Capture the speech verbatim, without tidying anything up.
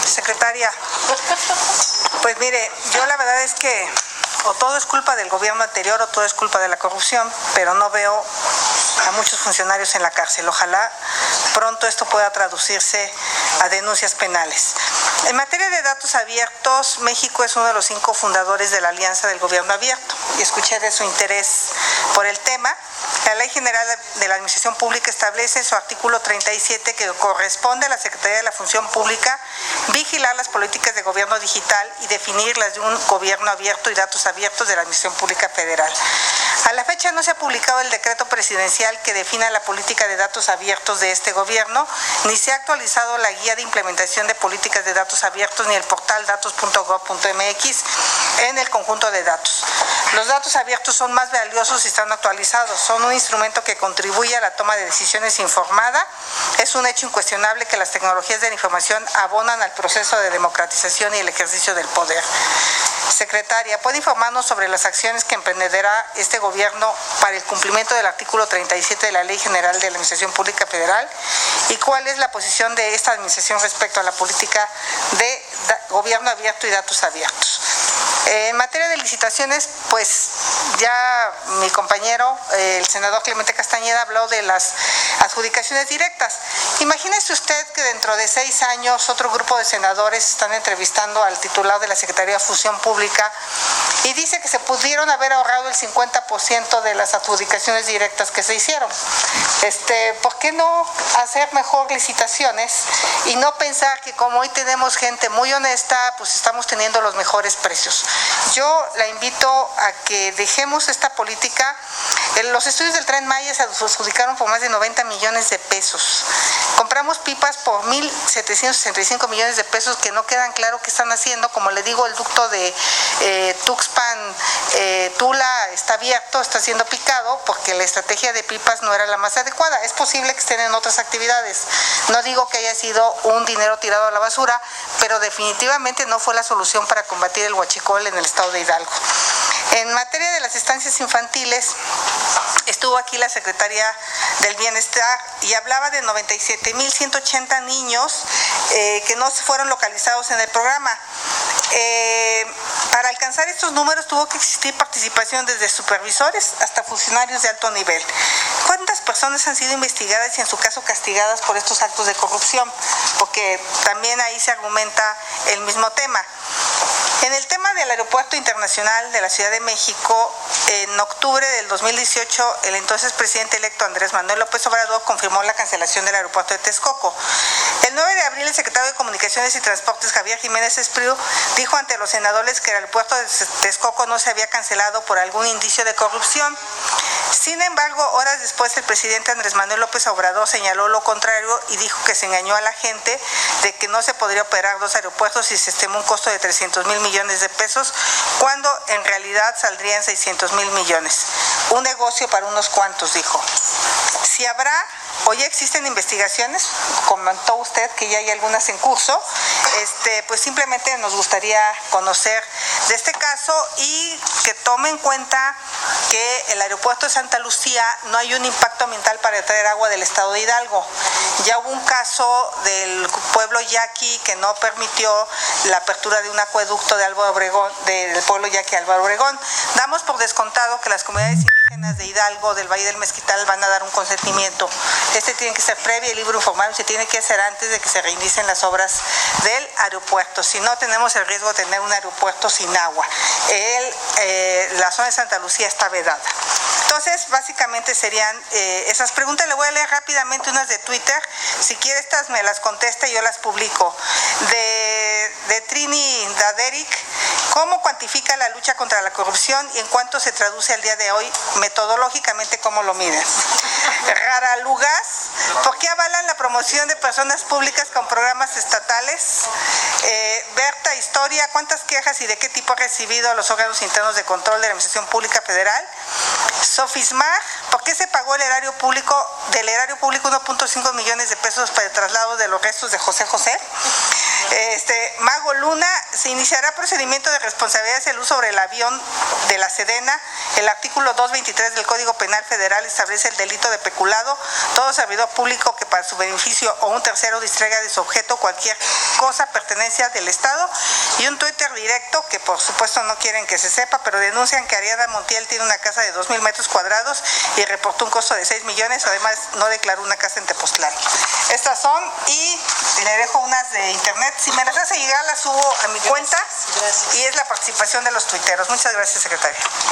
Secretaria, pues mire, yo la verdad es que o todo es culpa del gobierno anterior o todo es culpa de la corrupción, pero no veo a muchos funcionarios en la cárcel. Ojalá pronto esto pueda traducirse a denuncias penales. En materia de datos abiertos, México es uno de los cinco fundadores de la Alianza del Gobierno Abierto y escuché de su interés por el tema. La Ley General de la Administración Pública establece en su artículo treinta y siete que corresponde a la Secretaría de la Función Pública vigilar las políticas de gobierno digital y definir las de un gobierno abierto y datos abiertos de la Administración Pública Federal. A la fecha no se ha publicado el decreto presidencial que defina la política de datos abiertos de este gobierno, ni se ha actualizado la guía de implementación de políticas de datos abiertos ni el portal datos punto gob punto mx en el conjunto de datos. Los datos abiertos son más valiosos si están actualizados, son un instrumento que contribuye a la toma de decisiones informada. Es un hecho incuestionable que las tecnologías de la información abonan al proceso de democratización y el ejercicio del poder. Secretaria, ¿puede informarnos sobre las acciones que emprenderá este gobierno para el cumplimiento del artículo treinta y siete de la Ley General de la Administración Pública Federal? ¿Y cuál es la posición de esta administración respecto a la política de gobierno abierto y datos abiertos? En materia de licitaciones, pues ya mi compañero, el senador Clemente Castañeda, habló de las adjudicaciones directas. Imagínese usted que dentro de seis años otro grupo de senadores están entrevistando al titular de la Secretaría de Función Pública y dice que se pudieron haber ahorrado el cincuenta por ciento de las adjudicaciones directas que se hicieron. Este, ¿por qué no hacer mejor licitaciones y no pensar que como hoy tenemos gente muy honesta, pues estamos teniendo los mejores precios? Yo la invito a que dejemos esta política. Los estudios del Tren Maya se adjudicaron por más de noventa millones de pesos. Compramos pipas por mil setecientos sesenta y cinco millones de pesos que no quedan claro qué están haciendo. Como le digo, el ducto de eh, Tuxpan eh, Tula está abierto, está siendo picado porque la estrategia de pipas no era la más adecuada. Es posible que estén en otras actividades. No digo que haya sido un dinero tirado a la basura, pero definitivamente no fue la solución para combatir el huachicol en el estado de Hidalgo. En materia de las estancias infantiles, estuvo aquí la Secretaría del Bienestar y hablaba de noventa y siete mil ciento ochenta niños eh, que no fueron localizados en el programa. Eh, para alcanzar estos números tuvo que existir participación desde supervisores hasta funcionarios de alto nivel. ¿Cuántas personas han sido investigadas y en su caso castigadas por estos actos de corrupción? Porque también ahí se argumenta el mismo tema. En el tema del Aeropuerto Internacional de la Ciudad de México, en octubre del dos mil dieciocho, el entonces presidente electo Andrés Manuel López Obrador confirmó la cancelación del aeropuerto de Texcoco. El nueve de abril, el secretario de Comunicaciones y Transportes, Javier Jiménez Espriu, dijo ante los senadores que el aeropuerto de Texcoco no se había cancelado por algún indicio de corrupción. Sin embargo, horas después, el presidente Andrés Manuel López Obrador señaló lo contrario y dijo que se engañó a la gente de que no se podría operar dos aeropuertos y se estimó un costo de trescientos mil millones de pesos, cuando en realidad saldrían seiscientos mil millones. Un negocio para unos cuantos, dijo. Si habrá o ya existen investigaciones, comentó usted que ya hay algunas en curso, este, pues simplemente nos gustaría conocer de este caso y que tome en cuenta que el aeropuerto de Santa Lucía no hay un impacto ambiental para traer agua del estado de Hidalgo. Ya hubo un caso del pueblo yaqui que no permitió la apertura de un acueducto de Álvaro Obregón, del pueblo yaqui Álvaro Obregón. Damos por descontado que las comunidades indígenas de Hidalgo, del Valle del Mezquital, van a dar un consentimiento. Este tiene que ser previo, el libro informado se tiene que hacer antes de que se reinicien las obras del aeropuerto. Si no, tenemos el riesgo de tener un aeropuerto sin agua. El, eh, la zona de Santa Lucía está vedada. Entonces, básicamente serían eh, esas preguntas. Le voy a leer rápidamente unas de Twitter. Si quiere estas me las contesta y yo las publico. De, de Trini Daderic, ¿cómo cuantifica la lucha contra la corrupción y en cuánto se traduce al día de hoy metodológicamente cómo lo miden? Rara Lugas, ¿por qué avalan la promoción de personas públicas con programas estatales? Eh, Berta Historia, ¿cuántas quejas y de qué tipo ha recibido los órganos internos de control de la Administración Pública Federal? Sofismar, ¿por qué se pagó el erario público, del erario público uno punto cinco millones de pesos para el traslado de los restos de José José? Este, Mago Luna, se iniciará procedimiento de responsabilidad de salud sobre el avión de la Sedena El artículo doscientos veintitrés del Código Penal Federal establece el delito de peculado. Todo servidor público que para su beneficio o un tercero distraiga de su objeto cualquier cosa pertenencia del Estado. Y un Twitter directo, que por supuesto no quieren que se sepa, pero denuncian que Ariadna Montiel tiene una casa de dos mil metros cuadrados y reportó un costo de seis millones. Además, no declaró una casa en Tepoztlán. Estas son, y le dejo unas de internet. Si me las hace llegar, las subo a mi cuenta. Y es la participación de los tuiteros. Muchas gracias, secretaria.